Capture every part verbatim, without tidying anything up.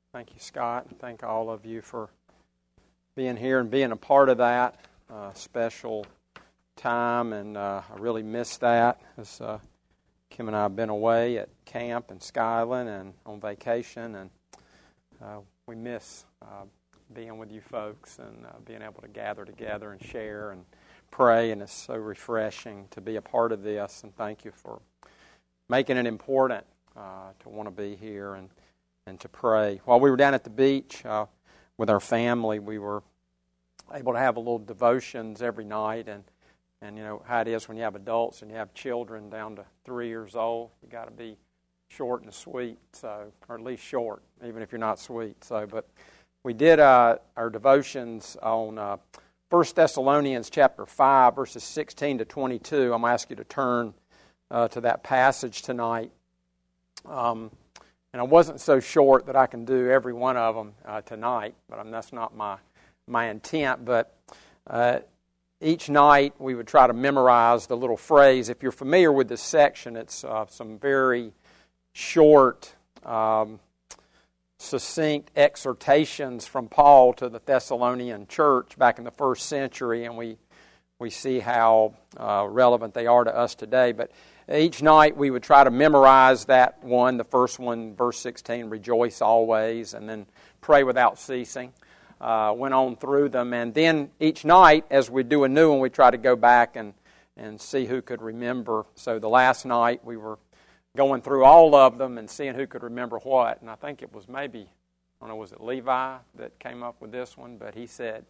Thank you, Scott, and thank all of you for being here and being a part of that uh, special time, and uh, I really miss that as uh, Kim and I have been away at camp in Skyland and on vacation, and uh, we miss uh, being with you folks and uh, being able to gather together and share and pray, and it's so refreshing to be a part of this, and thank you for making it important uh, to want to be here and and to pray. While we were down at the beach uh, with our family, we were able to have a little devotions every night, and, and you know how it is when you have adults and you have children down to three years old. You got to be short and sweet, so or at least short, even if you're not sweet. So, but we did uh, our devotions on uh, First Thessalonians chapter five, verses sixteen to twenty-two. I'm going to ask you to turn uh, to that passage tonight. Um, And I wasn't so short that I can do every one of them uh, tonight, but I mean, that's not my my intent. But uh, each night we would try to memorize the little phrase. If you're familiar with this section, it's uh, some very short, um, succinct exhortations from Paul to the Thessalonian church back in the first century, and we we see how uh, relevant they are to us today. But each night we would try to memorize that one, the first one, verse sixteen, rejoice always, and then pray without ceasing. Uh, went on through them, and then each night as we do a new one, we try to go back and, and see who could remember. So the last night we were going through all of them and seeing who could remember what, and I think it was maybe, I don't know, was it Levi that came up with this one, but he said,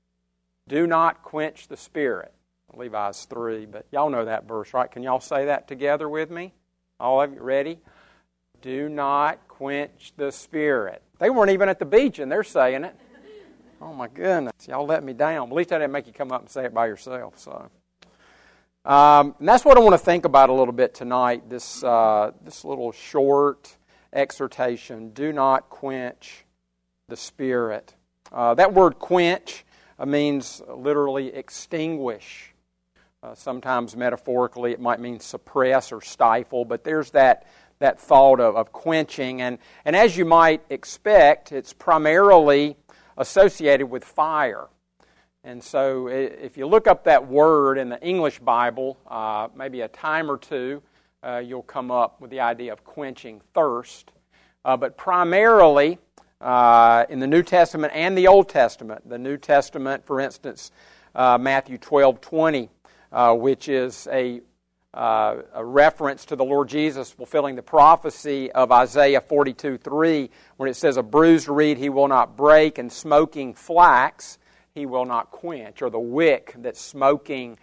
do not quench the Spirit. Levi's three, but y'all know that verse, right? Can y'all say that together with me? All of you ready? Do not quench the Spirit. They weren't even at the beach and they're saying it. Oh my goodness, y'all let me down. At least I didn't make you come up and say it by yourself. So, um, and that's what I want to think about a little bit tonight. This uh, this little short exhortation: do not quench the Spirit. Uh, that word "quench" uh, means literally extinguish. Uh, sometimes metaphorically it might mean suppress or stifle, but there's that that thought of, of quenching. And, and as you might expect, it's primarily associated with fire. And so if you look up that word in the English Bible, uh, maybe a time or two, uh, you'll come up with the idea of quenching thirst. Uh, but primarily uh, in the New Testament and the Old Testament, the New Testament, for instance, uh, Matthew twelve twenty, Uh, which is a, uh, a reference to the Lord Jesus fulfilling the prophecy of Isaiah forty-two three, when it says, a bruised reed he will not break, and smoking flax he will not quench, or the wick that's smoking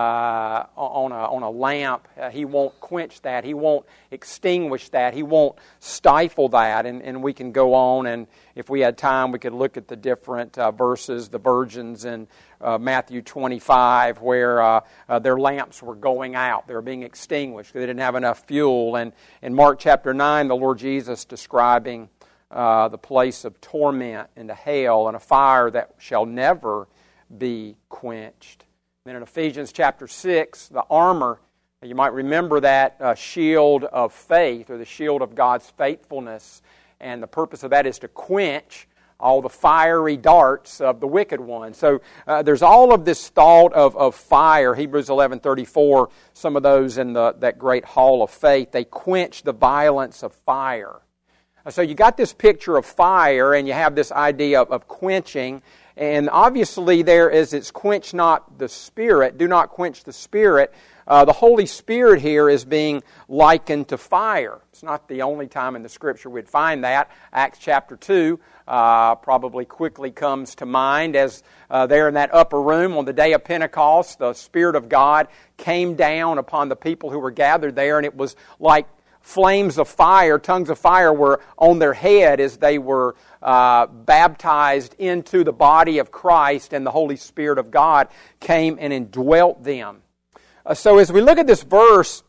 uh, on, a, on a lamp, uh, he won't quench that, he won't extinguish that, he won't stifle that. And, and we can go on, and if we had time, we could look at the different uh, verses, the virgins in uh, Matthew twenty-five, where uh, uh, their lamps were going out, they were being extinguished, they didn't have enough fuel. And in Mark chapter nine, the Lord Jesus describing uh, the place of torment into hell and a fire that shall never be quenched. Then in Ephesians chapter six, the armor, you might remember that uh, shield of faith, or the shield of God's faithfulness, and the purpose of that is to quench all the fiery darts of the wicked one. So uh, there's all of this thought of, of fire. Hebrews eleven thirty-four, some of those in the that great hall of faith, they quench the violence of fire. So you got this picture of fire, and you have this idea of, of quenching. And obviously there is, it's quench not the Spirit, do not quench the Spirit. Uh, the Holy Spirit here is being likened to fire. It's not the only time in the Scripture we'd find that. Acts chapter two uh, probably quickly comes to mind as uh, there in that upper room on the day of Pentecost, the Spirit of God came down upon the people who were gathered there, and it was like flames of fire, tongues of fire were on their head as they were uh, baptized into the body of Christ, and the Holy Spirit of God came and indwelt them. Uh, so as we look at this verse,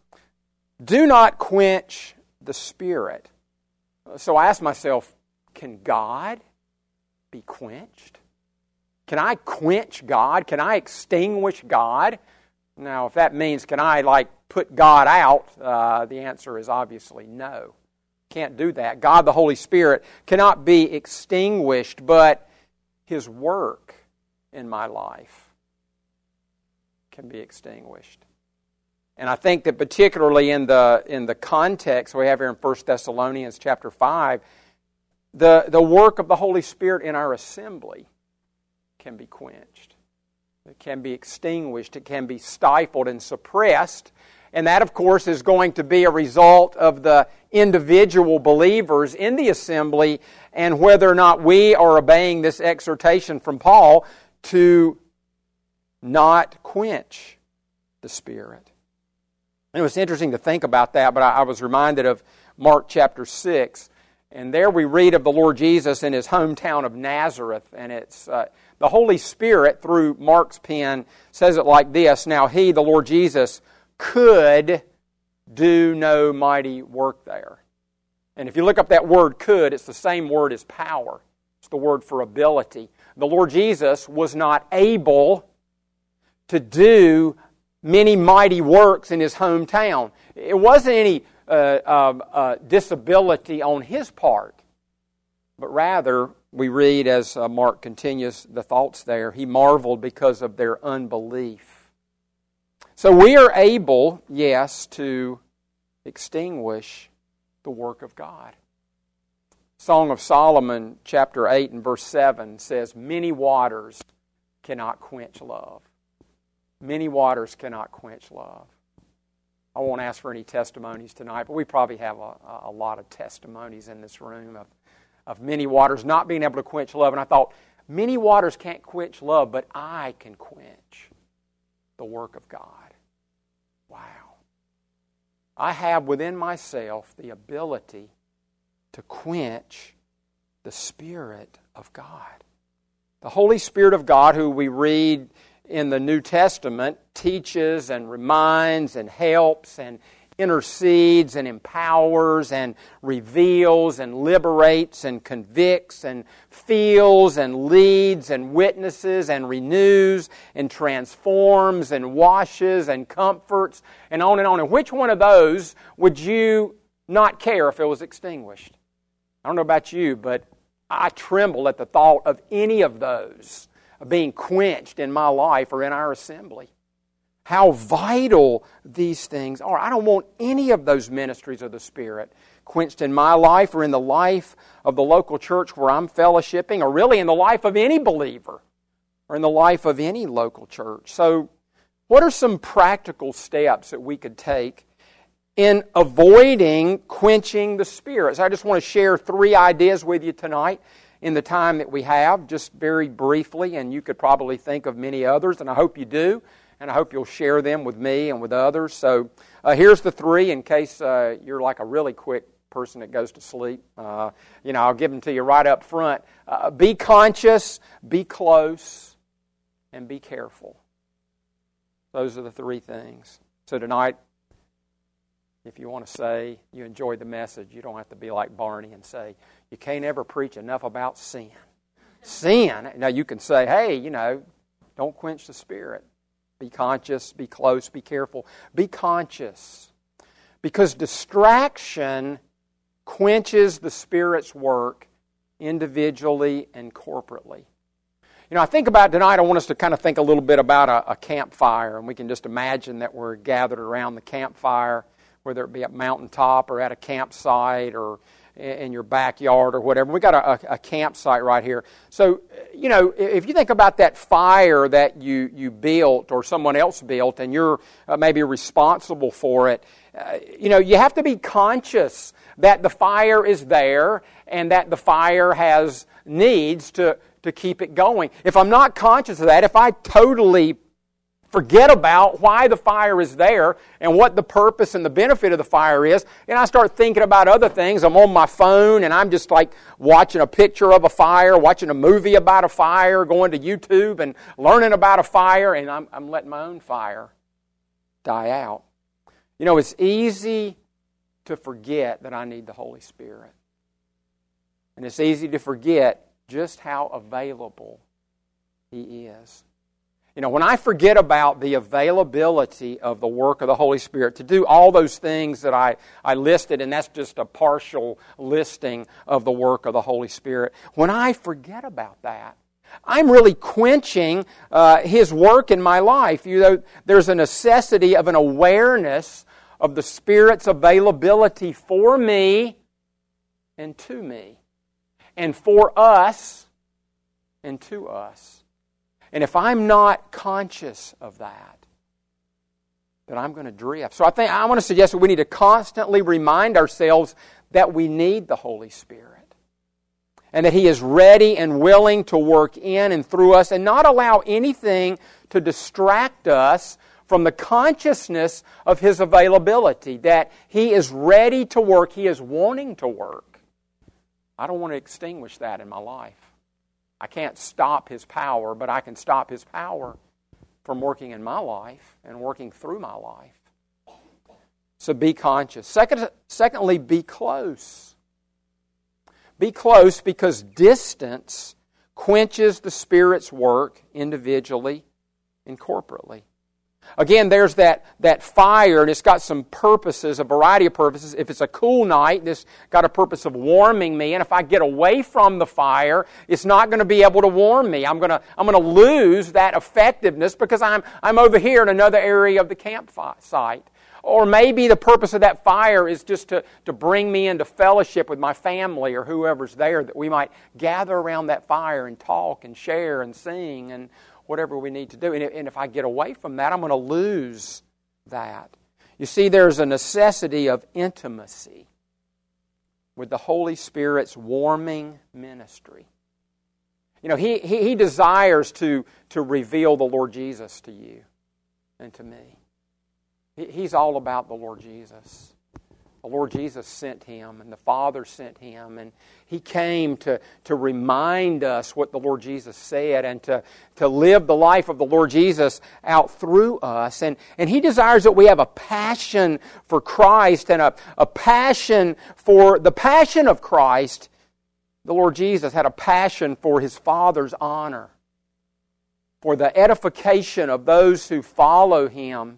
do not quench the Spirit. So I ask myself, can God be quenched? Can I quench God? Can I extinguish God? Now, if that means, can I like put God out? Uh, the answer is obviously no. can't do that. God, the Holy Spirit, cannot be extinguished, but His work in my life can be extinguished. And I think that particularly in the in the context we have here in First Thessalonians chapter five, the, the work of the Holy Spirit in our assembly can be quenched. It can be extinguished. It can be stifled and suppressed. And that, of course, is going to be a result of the individual believers in the assembly and whether or not we are obeying this exhortation from Paul to not quench the Spirit. And it was interesting to think about that, but I, I was reminded of Mark chapter six. And there we read of the Lord Jesus in His hometown of Nazareth. And it's uh, the Holy Spirit, through Mark's pen, says it like this: "Now He, the Lord Jesus, could do no mighty work there." And if you look up that word "could," it's the same word as power. It's the word for ability. The Lord Jesus was not able to do many mighty works in His hometown. It wasn't any uh, uh, uh, disability on His part, but rather, we read as uh, Mark continues the thoughts there, He marveled because of their unbelief. So we are able, yes, to extinguish the work of God. Song of Solomon, chapter eight and verse seven says, "Many waters cannot quench love." Many waters cannot quench love. I won't ask for any testimonies tonight, but we probably have a, a lot of testimonies in this room of, of many waters not being able to quench love. And I thought, many waters can't quench love, but I can quench the work of God. Wow. I have within myself the ability to quench the Spirit of God. The Holy Spirit of God, who we read in the New Testament, teaches and reminds and helps and intercedes and empowers and reveals and liberates and convicts and feels and leads and witnesses and renews and transforms and washes and comforts and on and on. And which one of those would you not care if it was extinguished? I don't know about you, but I tremble at the thought of any of those being quenched in my life or in our assembly. How vital these things are. I don't want any of those ministries of the Spirit quenched in my life or in the life of the local church where I'm fellowshipping, or really in the life of any believer or in the life of any local church. So, what are some practical steps that we could take in avoiding quenching the Spirit? So I just want to share three ideas with you tonight in the time that we have, just very briefly, and you could probably think of many others, and I hope you do, and I hope you'll share them with me and with others. So uh, here's the three in case uh, you're like a really quick person that goes to sleep. Uh, you know, I'll give them to you right up front. Uh, be conscious, be close, and be careful. Those are the three things. So tonight, if you want to say you enjoyed the message, you don't have to be like Barney and say, you can't ever preach enough about sin. Sin. Now you can say, hey, you know, don't quench the Spirit. Be conscious, be close, be careful. Be conscious. Because distraction quenches the Spirit's work individually and corporately. You know, I think about tonight, I want us to kind of think a little bit about a, a campfire. And we can just imagine that we're gathered around the campfire, whether it be at mountaintop or at a campsite or in your backyard or whatever. We got a, a, a campsite right here. So, you know, if you think about that fire that you, you built or someone else built and you're uh, maybe responsible for it, uh, you know, you have to be conscious that the fire is there and that the fire has needs to, to keep it going. If I'm not conscious of that, if I totally forget about why the fire is there and what the purpose and the benefit of the fire is, and I start thinking about other things. I'm on my phone and I'm just like watching a picture of a fire, watching a movie about a fire, going to YouTube and learning about a fire, and I'm, I'm letting my own fire die out. You know, it's easy to forget that I need the Holy Spirit. And it's easy to forget just how available He is. You know, when I forget about the availability of the work of the Holy Spirit to do all those things that I, I listed, and that's just a partial listing of the work of the Holy Spirit. When I forget about that, I'm really quenching uh, His work in my life. You know, there's a necessity of an awareness of the Spirit's availability for me and to me, and for us and to us. And if I'm not conscious of that, then I'm going to drift. So I think I want to suggest that we need to constantly remind ourselves that we need the Holy Spirit, and that He is ready and willing to work in and through us, and not allow anything to distract us from the consciousness of His availability, that He is ready to work, He is wanting to work. I don't want to extinguish that in my life. I can't stop His power, but I can stop His power from working in my life and working through my life. So be conscious. Second, secondly, be close. Be close because distance quenches the Spirit's work individually and corporately. Again, there's that, that fire, and it's got some purposes, a variety of purposes. If it's a cool night, this got a purpose of warming me. And if I get away from the fire, it's not going to be able to warm me. I'm going to I'm going to lose that effectiveness because I'm I'm over here in another area of the campsite. Or maybe the purpose of that fire is just to, to bring me into fellowship with my family or whoever's there, that we might gather around that fire and talk and share and sing and whatever we need to do. And if I get away from that, I'm going to lose that. You see, there's a necessity of intimacy with the Holy Spirit's warming ministry. You know, He, he, he desires to, to reveal the Lord Jesus to you and to me. He, he's all about the Lord Jesus. The Lord Jesus sent Him, and the Father sent Him, and He came to, to remind us what the Lord Jesus said and to, to live the life of the Lord Jesus out through us. And, and He desires that we have a passion for Christ and a, a passion for the passion of Christ. The Lord Jesus had a passion for His Father's honor, for the edification of those who follow Him,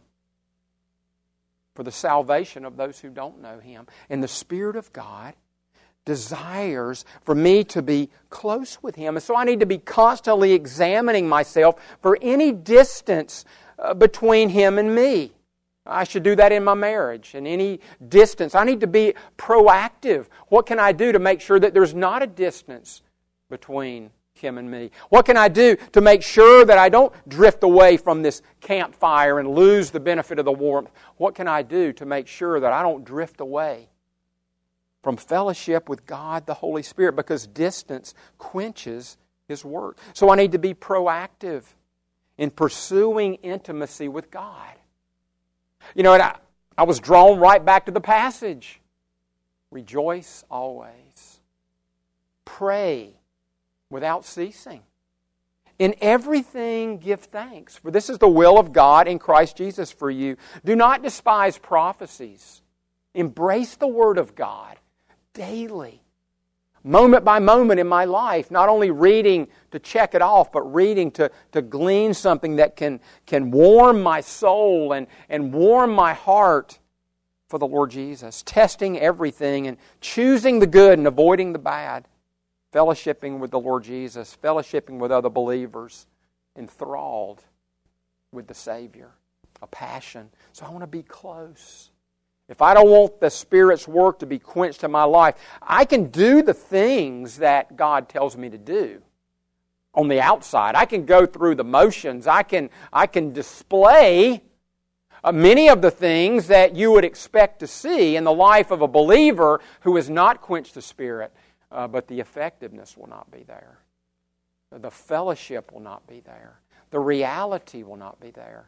for the salvation of those who don't know Him. And the Spirit of God desires for me to be close with Him. And so I need to be constantly examining myself for any distance uh, between Him and me. I should do that in my marriage. And any distance, I need to be proactive. What can I do to make sure that there's not a distance between Him and me? What can I do to make sure that I don't drift away from this campfire and lose the benefit of the warmth? What can I do to make sure that I don't drift away from fellowship with God, the Holy Spirit? Because distance quenches His work. So I need to be proactive in pursuing intimacy with God. You know, and I, I was drawn right back to the passage. Rejoice always. Pray without ceasing. In everything give thanks, for this is the will of God in Christ Jesus for you. Do not despise prophecies. Embrace the Word of God daily, moment by moment in my life, not only reading to check it off, but reading to, to glean something that can, can warm my soul and, and warm my heart for the Lord Jesus. Testing everything and choosing the good and avoiding the bad. Fellowshipping with the Lord Jesus, fellowshipping with other believers, enthralled with the Savior. A passion. So I want to be close. If I don't want the Spirit's work to be quenched in my life, I can do the things that God tells me to do on the outside. I can go through the motions. I can, I can display uh, many of the things that you would expect to see in the life of a believer who has not quenched the Spirit. Uh, but the effectiveness will not be there. The fellowship will not be there. The reality will not be there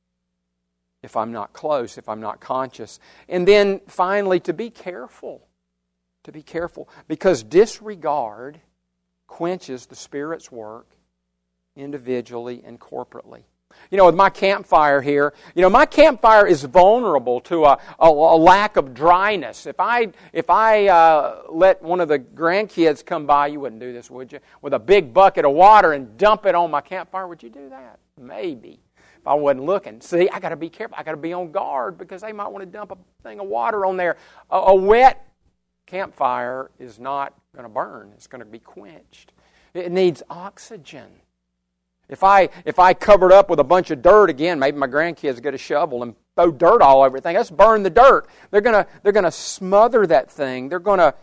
if I'm not close, if I'm not conscious. And then finally, to be careful. To be careful. Because disregard quenches the Spirit's work individually and corporately. You know, with my campfire here, you know, my campfire is vulnerable to a, a, a lack of dryness. If I if I uh, let one of the grandkids come by, you wouldn't do this, would you? With a big bucket of water and dump it on my campfire, would you do that? Maybe. If I wasn't looking. See, I got to be careful. I got to be on guard because they might want to dump a thing of water on there. A, a wet campfire is not going to burn. It's going to be quenched. It needs oxygen. If I if I covered up with a bunch of dirt again, maybe my grandkids get a shovel and throw dirt all over everything. Let's burn the dirt. They're gonna they're gonna smother that thing. They're gonna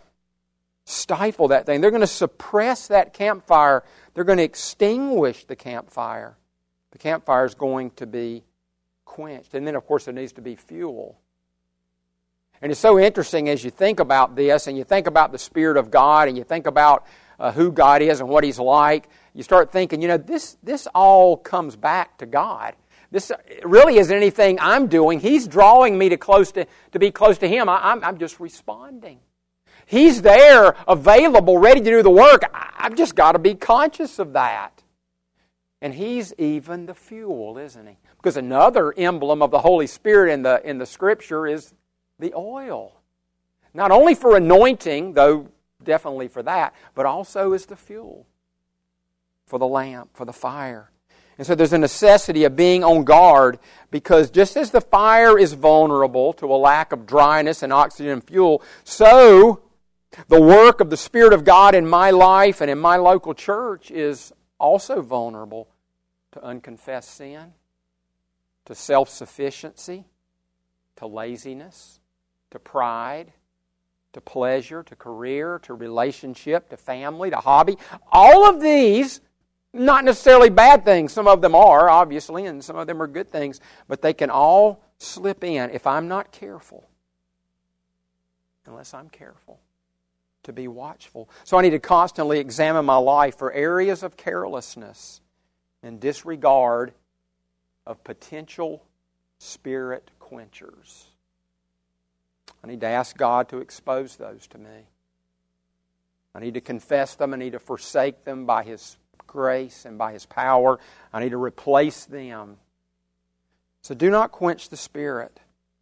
stifle that thing. They're gonna suppress that campfire. They're gonna extinguish the campfire. The campfire is going to be quenched, and then of course there needs to be fuel. And it's so interesting as you think about this, and you think about the Spirit of God, and you think about uh, who God is and what He's like. You start thinking, you know, this this all comes back to God. This really isn't anything I'm doing. He's drawing me to close to, to be close to Him. I, I'm, I'm just responding. He's there, available, ready to do the work. I, I've just got to be conscious of that. And He's even the fuel, isn't He? Because another emblem of the Holy Spirit in the in the Scripture is the oil. Not only for anointing, though definitely for that, but also as the fuel. For the lamp, for the fire. And so there's a necessity of being on guard because just as the fire is vulnerable to a lack of dryness and oxygen and fuel, so the work of the Spirit of God in my life and in my local church is also vulnerable to unconfessed sin, to self-sufficiency, to laziness, to pride, to pleasure, to career, to relationship, to family, to hobby. All of these, not necessarily bad things. Some of them are, obviously, and some of them are good things. But they can all slip in if I'm not careful. Unless I'm careful. To be watchful. So I need to constantly examine my life for areas of carelessness and disregard of potential spirit quenchers. I need to ask God to expose those to me. I need to confess them. I need to forsake them by His grace and by His power. I need to replace them. So do not quench the Spirit.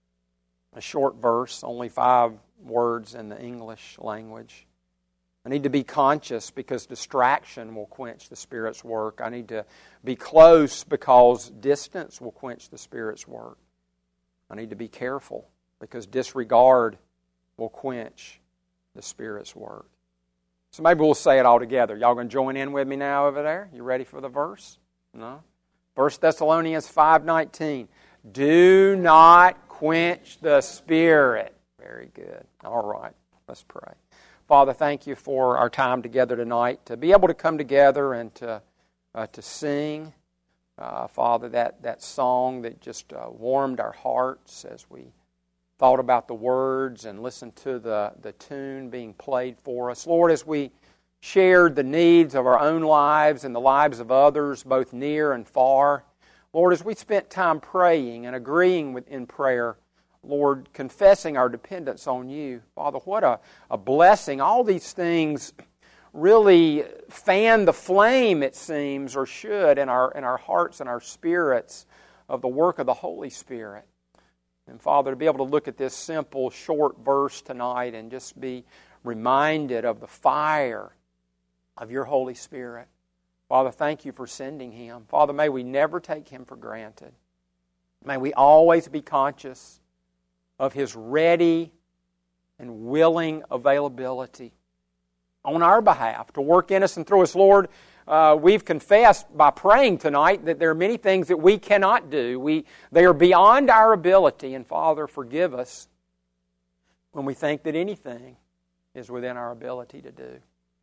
A short verse, only five words in the English language. I need to be conscious because distraction will quench the Spirit's work. I need to be close because distance will quench the Spirit's work. I need to be careful because disregard will quench the Spirit's work. So maybe we'll say it all together. Y'all going to join in with me now over there? You ready for the verse? No? First Thessalonians five nineteen. Do not quench the Spirit. Very good. All right. Let's pray. Father, thank You for our time together tonight, to be able to come together and to uh, to sing. Uh, Father, that, that song that just uh, warmed our hearts as we thought about the words and listened to the, the tune being played for us. Lord, as we shared the needs of our own lives and the lives of others, both near and far, Lord, as we spent time praying and agreeing with, in prayer, Lord, confessing our dependence on You, Father, what a, a blessing. All these things really fan the flame, it seems, or should, in our, in our hearts and our spirits of the work of the Holy Spirit. And Father, to be able to look at this simple, short verse tonight and just be reminded of the fire of Your Holy Spirit. Father, thank You for sending Him. Father, may we never take Him for granted. May we always be conscious of His ready and willing availability on our behalf to work in us and through us. Lord, Uh, we've confessed by praying tonight that there are many things that we cannot do. We, they are beyond our ability. And Father, forgive us when we think that anything is within our ability to do.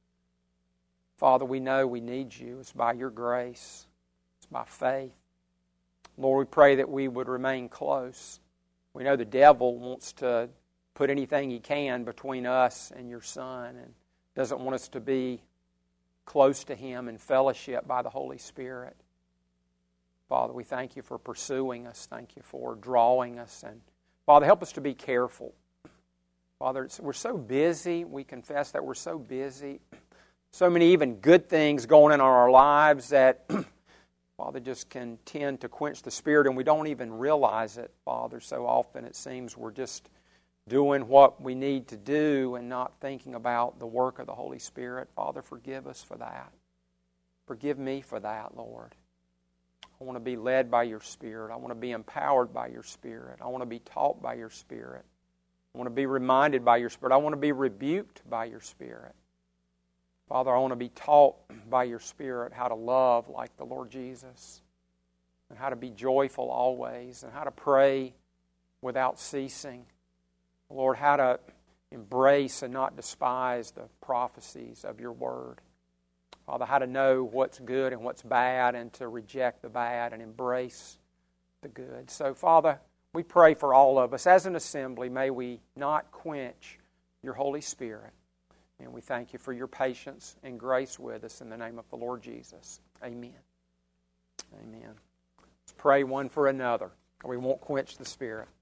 Father, we know we need You. It's by Your grace. It's by faith. Lord, we pray that we would remain close. We know the devil wants to put anything he can between us and Your Son and doesn't want us to be close to Him in fellowship by the Holy Spirit. Father, we thank You for pursuing us. Thank You for drawing us. And Father, help us to be careful. Father, we're so busy. We confess that we're so busy. So many even good things going on in our lives that Father, just can tend to quench the Spirit, and we don't even realize it, Father. So often it seems we're just doing what we need to do and not thinking about the work of the Holy Spirit. Father, forgive us for that. Forgive me for that, Lord. I want to be led by your Spirit. I want to be empowered by your Spirit. I want to be taught by your Spirit. I want to be reminded by your Spirit. I want to be rebuked by your Spirit. Father, I want to be taught by your Spirit how to love like the Lord Jesus, and how to be joyful always, and how to pray without ceasing. Lord, how to embrace and not despise the prophecies of your word. Father, how to know what's good and what's bad, and to reject the bad and embrace the good. So, Father, we pray for all of us. As an assembly, may we not quench your Holy Spirit. And we thank you for your patience and grace with us in the name of the Lord Jesus. Amen. Amen. Let's pray one for another, or we won't quench the Spirit.